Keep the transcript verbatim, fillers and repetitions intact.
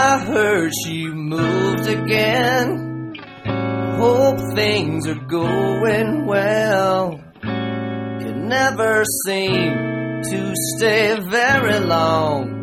I heard she moved again. Hope things are going well. Can never seem to stay very long.